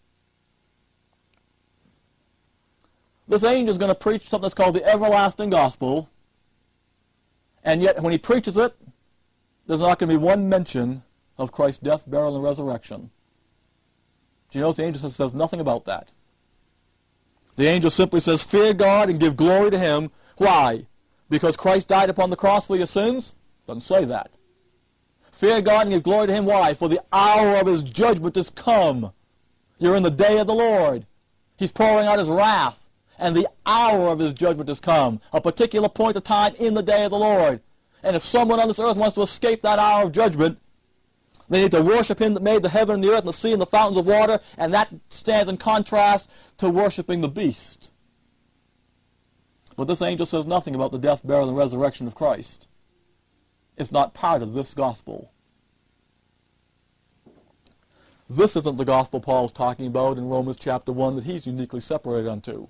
This angel is going to preach something that's called the everlasting gospel, and yet when he preaches it, there's not going to be one mention of Christ's death, burial, and resurrection. Do you notice the angel says nothing about that? The angel simply says, Fear God and give glory to him. Why? Because Christ died upon the cross for your sins? Doesn't say that. Fear God and give glory to him. Why? For the hour of his judgment is come. You're in the day of the Lord. He's pouring out his wrath, and the hour of his judgment is come. A particular point of time in the day of the Lord. And if someone on this earth wants to escape that hour of judgment, they need to worship him that made the heaven and the earth and the sea and the fountains of water, and that stands in contrast to worshiping the beast. But this angel says nothing about the death, burial, and resurrection of Christ. It's not part of this gospel. This isn't the gospel Paul's talking about in Romans chapter 1 that he's uniquely separated unto.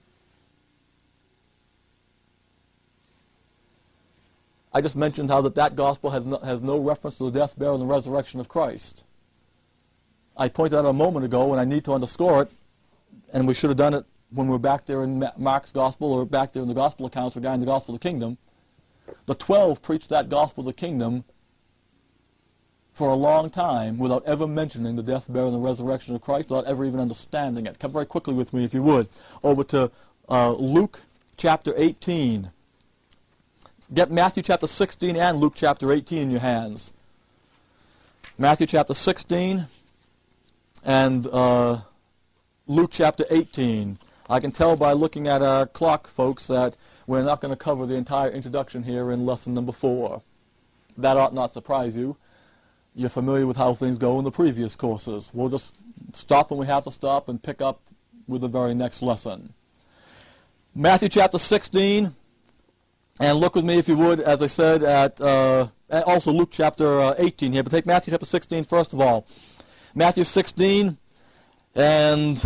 I just mentioned how that gospel has no reference to the death, burial, and resurrection of Christ. I pointed out a moment ago, and I need to underscore it, and we should have done it when we were back there in Mark's gospel or back there in the gospel accounts regarding the gospel of the kingdom. The 12 preached that gospel of the kingdom for a long time without ever mentioning the death, burial, and the resurrection of Christ, without ever even understanding it. Come very quickly with me, if you would, over to Luke chapter 18. Get Matthew chapter 16 and Luke chapter 18 in your hands. Matthew chapter 16 and Luke chapter 18. I can tell by looking at our clock, folks, that we're not going to cover the entire introduction here in lesson number 4. That ought not surprise you. You're familiar with how things go in the previous courses. We'll just stop when we have to stop and pick up with the very next lesson. Matthew chapter 16, and look with me, if you would, as I said, at also Luke chapter 18 here, but take Matthew chapter 16 first of all. Matthew 16, and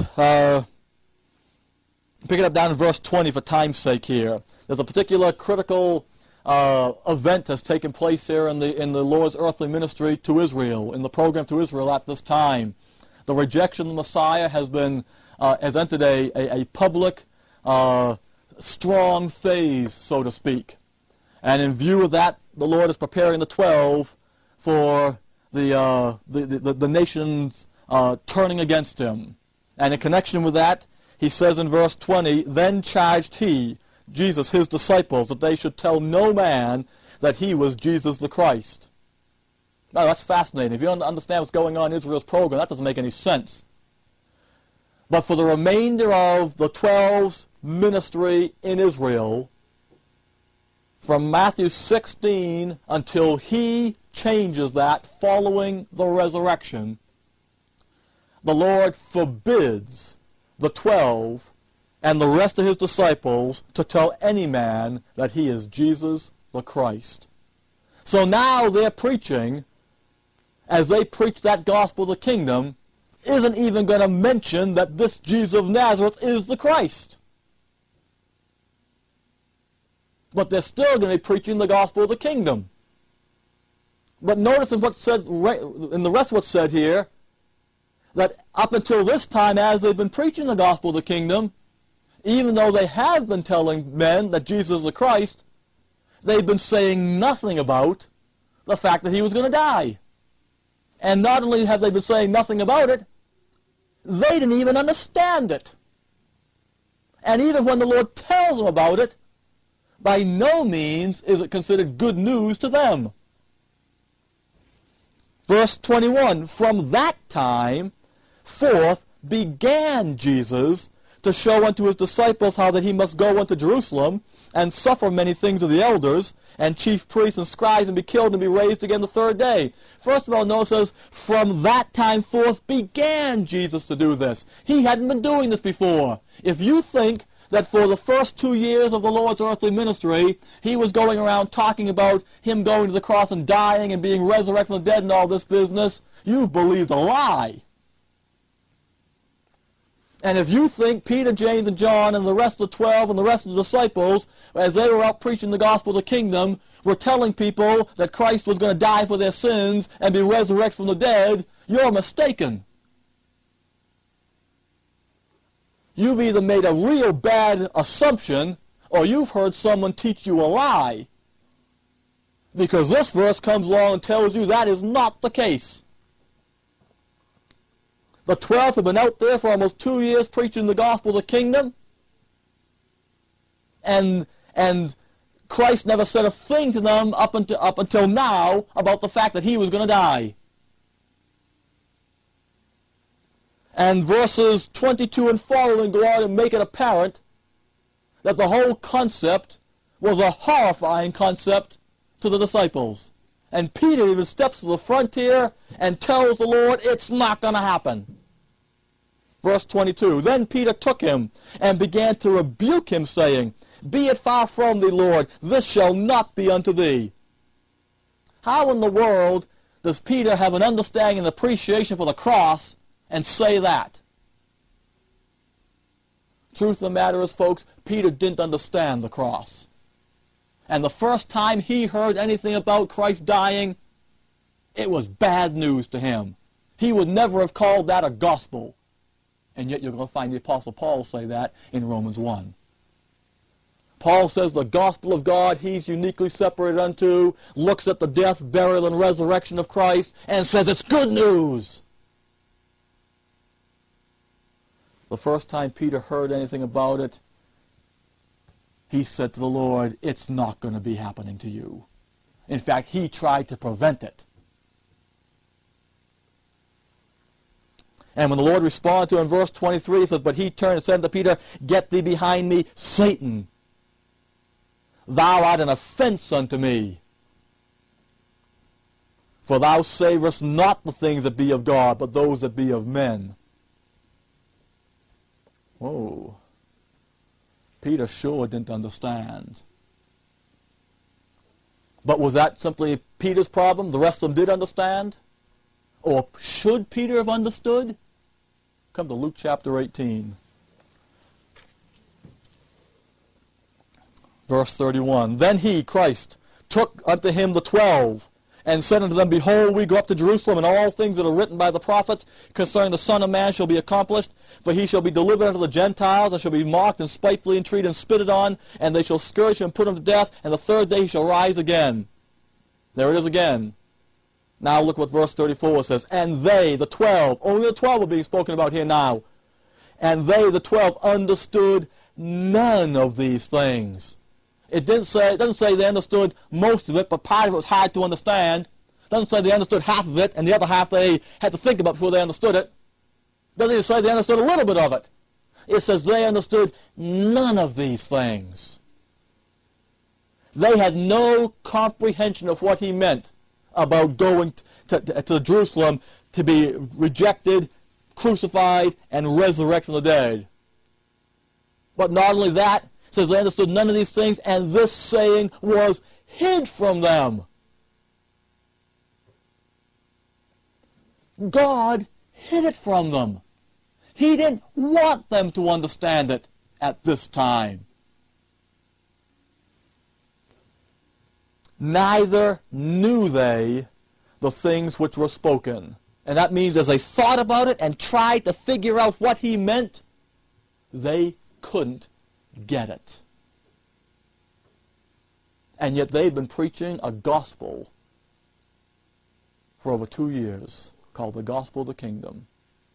pick it up down in verse 20 for time's sake here. There's a particular critical event has taken place here in the Lord's earthly ministry to Israel, in the program to Israel at this time. The rejection of the Messiah has entered a public, strong phase, so to speak. And in view of that, the Lord is preparing the 12 for the nations turning against him. And in connection with that, he says in verse 20, "Then charged he," Jesus, his disciples, "that they should tell no man that he was Jesus the Christ." Now that's fascinating. If you don't understand what's going on in Israel's program, that doesn't make any sense. But for the remainder of the 12's ministry in Israel, from Matthew 16 until he changes that following the resurrection, the Lord forbids the 12 and the rest of his disciples to tell any man that he is Jesus the Christ. So now their preaching, as they preach that gospel of the kingdom, isn't even going to mention that this Jesus of Nazareth is the Christ. But they're still going to be preaching the gospel of the kingdom. But notice in what's said, in the rest of what's said here, that up until this time, as they've been preaching the gospel of the kingdom, even though they have been telling men that Jesus is the Christ, they've been saying nothing about the fact that he was going to die. And not only have they been saying nothing about it, they didn't even understand it. And even when the Lord tells them about it, by no means is it considered good news to them. Verse 21, "From that time forth began Jesus to show unto his disciples how that he must go unto Jerusalem and suffer many things of the elders and chief priests and scribes and be killed and be raised again the third day." First of all, notice it says, from that time forth began Jesus to do this. He hadn't been doing this before. If you think that for the first 2 years of the Lord's earthly ministry, he was going around talking about him going to the cross and dying and being resurrected from the dead and all this business, you've believed a lie. And if you think Peter, James, and John and the rest of the 12 and the rest of the disciples, as they were out preaching the gospel of the kingdom, were telling people that Christ was going to die for their sins and be resurrected from the dead, you're mistaken. You've either made a real bad assumption or you've heard someone teach you a lie. Because this verse comes along and tells you that is not the case. The 12 have been out there for almost 2 years preaching the gospel of the kingdom. And Christ never said a thing to them up until now about the fact that he was going to die. And verses 22 and following go on and make it apparent that the whole concept was a horrifying concept to the disciples. And Peter even steps to the frontier and tells the Lord it's not going to happen. Verse 22, "Then Peter took him and began to rebuke him, saying, Be it far from thee, Lord, this shall not be unto thee." How in the world does Peter have an understanding and appreciation for the cross and say that? Truth of the matter is, folks, Peter didn't understand the cross. And the first time he heard anything about Christ dying, it was bad news to him. He would never have called that a gospel. And yet you're going to find the Apostle Paul say that in Romans 1. Paul says the gospel of God he's uniquely separated unto, looks at the death, burial, and resurrection of Christ, and says it's good news. The first time Peter heard anything about it, he said to the Lord, it's not going to be happening to you. In fact, he tried to prevent it. And when the Lord responded to him in verse 23, he says, but he turned and said to Peter, get thee behind me, Satan. Thou art an offense unto me. For thou savorest not the things that be of God, but those that be of men. Whoa. Peter sure didn't understand. But was that simply Peter's problem? The rest of them did understand? Or should Peter have understood? Come to Luke chapter 18. Verse 31. Then he, Christ, took unto him the 12, and said unto them, behold, we go up to Jerusalem, and all things that are written by the prophets concerning the Son of Man shall be accomplished. For he shall be delivered unto the Gentiles, and shall be mocked, and spitefully entreated, and spitted on, and they shall scourge him, and put him to death, and the third day he shall rise again. There it is again. Now look what verse 34 says. And they, the 12, only the 12 are being spoken about here now. And they, the 12, understood none of these things. It doesn't say they understood most of it, but part of it was hard to understand. It doesn't say they understood half of it, and the other half they had to think about before they understood it. It doesn't even say they understood a little bit of it. It says they understood none of these things. They had no comprehension of what he meant about going to Jerusalem to be rejected, crucified, and resurrected from the dead. But not only that, it says they understood none of these things, and this saying was hid from them. God hid it from them. He didn't want them to understand it at this time. Neither knew they the things which were spoken. And that means as they thought about it and tried to figure out what he meant, they couldn't get it. And yet they've been preaching a gospel for over 2 years called the gospel of the kingdom.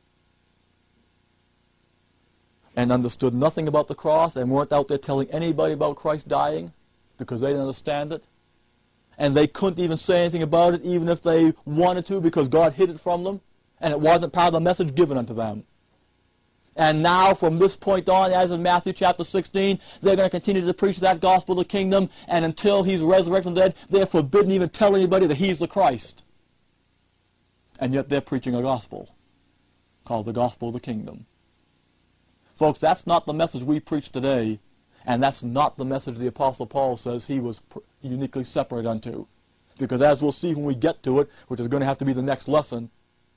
And understood nothing about the cross and weren't out there telling anybody about Christ dying because they didn't understand it. And they couldn't even say anything about it even if they wanted to because God hid it from them and it wasn't part of the message given unto them. And now, from this point on, as in Matthew chapter 16, they're going to continue to preach that gospel of the kingdom, and until he's resurrected from the dead, they're forbidden even tell anybody that he's the Christ. And yet they're preaching a gospel called the gospel of the kingdom. Folks, that's not the message we preach today, and that's not the message the Apostle Paul says he was uniquely separate unto. Because as we'll see when we get to it, which is going to have to be the next lesson,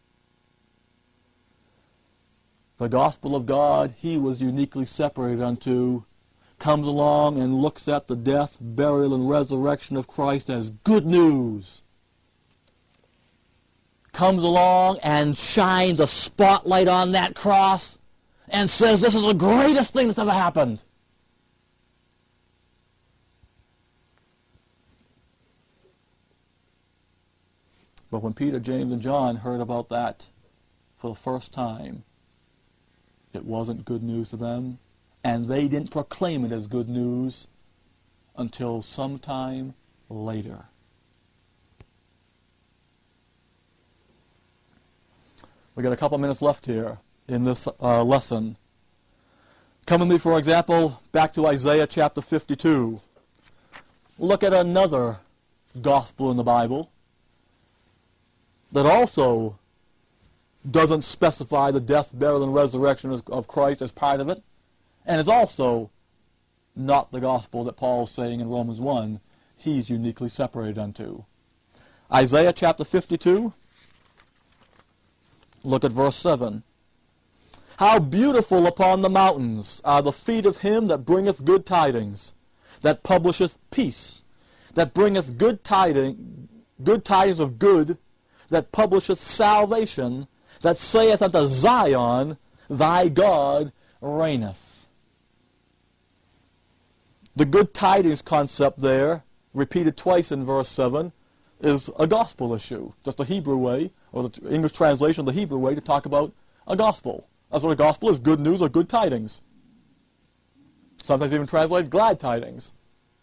the gospel of God he was uniquely separated unto comes along and looks at the death, burial, and resurrection of Christ as good news. Comes along and shines a spotlight on that cross and says this is the greatest thing that's ever happened. But when Peter, James, and John heard about that for the first time, it wasn't good news to them, and they didn't proclaim it as good news until sometime later. We've got a couple minutes left here in this lesson. Come with me, for example, back to Isaiah chapter 52. Look at another gospel in the Bible that also doesn't specify the death, burial, and resurrection of Christ as part of it. And it's also not the gospel that Paul's saying in Romans 1 he's uniquely separated unto. Isaiah chapter 52, look at verse 7. How beautiful upon the mountains are the feet of him that bringeth good tidings, that publisheth peace, that bringeth good tidings of good, that publisheth salvation, that saith unto Zion, thy God reigneth. The good tidings concept there, repeated twice in verse 7, is a gospel issue. Just a Hebrew way, or the English translation of the Hebrew way to talk about a gospel. That's what a gospel is, good news or good tidings. Sometimes even translated glad tidings.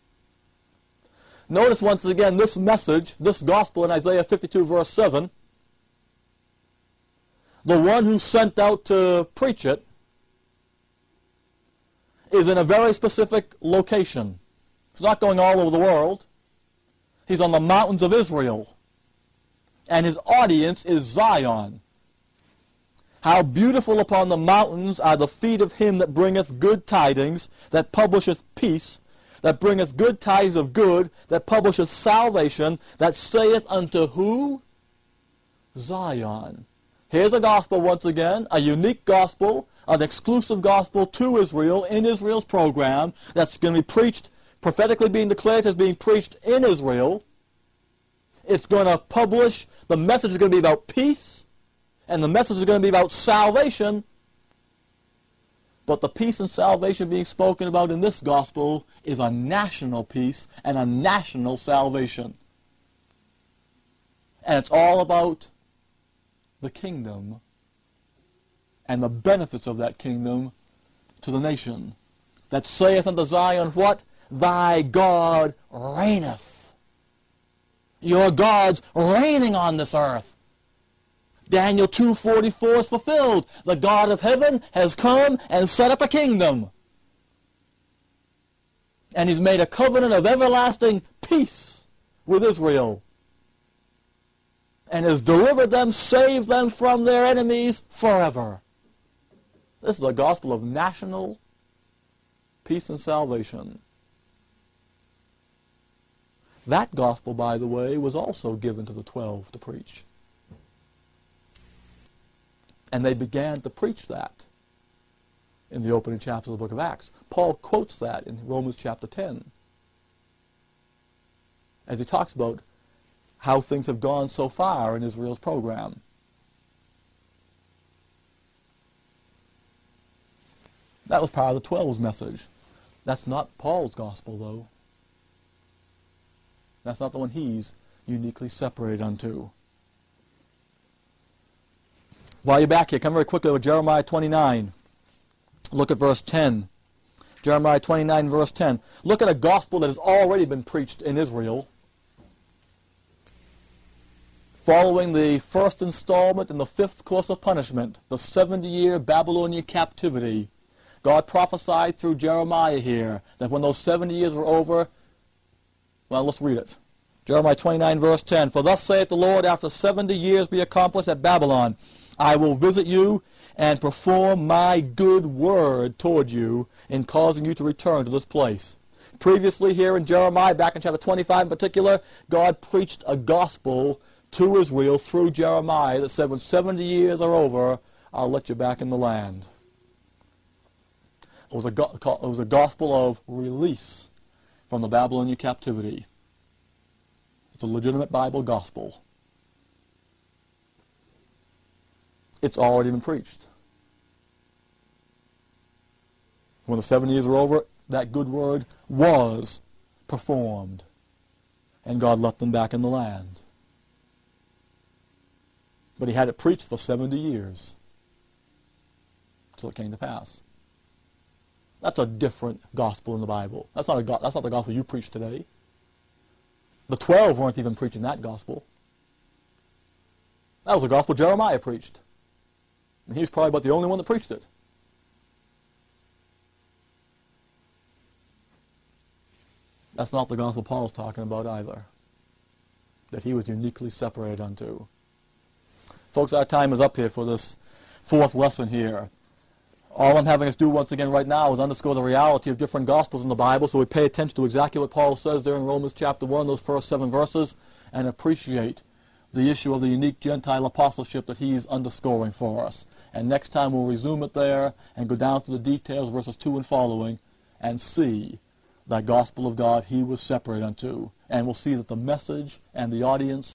Notice once again this message, this gospel in Isaiah 52 verse 7, the one who's sent out to preach it is in a very specific location. It's not going all over the world. He's on the mountains of Israel. And his audience is Zion. How beautiful upon the mountains are the feet of him that bringeth good tidings, that publisheth peace, that bringeth good tidings of good, that publisheth salvation, that saith unto who? Zion. Here's a gospel once again, a unique gospel, an exclusive gospel to Israel, in Israel's program, that's going to be preached, prophetically being declared as being preached in Israel. It's going to publish, the message is going to be about peace, and the message is going to be about salvation. But the peace and salvation being spoken about in this gospel is a national peace and a national salvation. And it's all about the kingdom and the benefits of that kingdom to the nation. That saith unto Zion, what? Thy God reigneth. Your God's reigning on this earth. Daniel 2:44 is fulfilled. The God of heaven has come and set up a kingdom. And he's made a covenant of everlasting peace with Israel. And has delivered them, saved them from their enemies forever. This is a gospel of national peace and salvation. That gospel, by the way, was also given to the 12 to preach. And they began to preach that in the opening chapters of the book of Acts. Paul quotes that in Romans chapter 10 as he talks about how things have gone so far in Israel's program. That was part of the 12's message. That's not Paul's gospel, though. That's not the one he's uniquely separated unto. While you're back here, come very quickly to Jeremiah 29. Look at verse 10. Jeremiah 29, verse 10. Look at a gospel that has already been preached in Israel. Following the first installment in the fifth course of punishment, the 70-year Babylonian captivity, God prophesied through Jeremiah here that when those 70 years were over, well, let's read it. Jeremiah 29, verse 10. For thus saith the Lord, after 70 years be accomplished at Babylon, I will visit you and perform my good word toward you in causing you to return to this place. Previously here in Jeremiah, back in chapter 25 in particular, God preached a gospel to Israel through Jeremiah that said when 70 years are over, I'll let you back in the land. It was a gospel of release from the Babylonian captivity. It's a legitimate Bible gospel. It's already been preached. When the 7 years were over, that good word was performed. And God let them back in the land. But he had it preached for 70 years until it came to pass. That's a different gospel in the Bible. That's not the gospel you preach today. The 12 weren't even preaching that gospel. That was the gospel Jeremiah preached. And he's probably about the only one that preached it. That's not the gospel Paul's talking about either. That he was uniquely separated unto. Folks, our time is up here for this fourth lesson here. All I'm having us do once again right now is underscore the reality of different gospels in the Bible, so we pay attention to exactly what Paul says there in Romans chapter 1, those first 7 verses, and appreciate the issue of the unique Gentile apostleship that he's underscoring for us. And next time we'll resume it there and go down to the details, verses 2 and following, and see that gospel of God he was separate unto. And we'll see that the message and the audience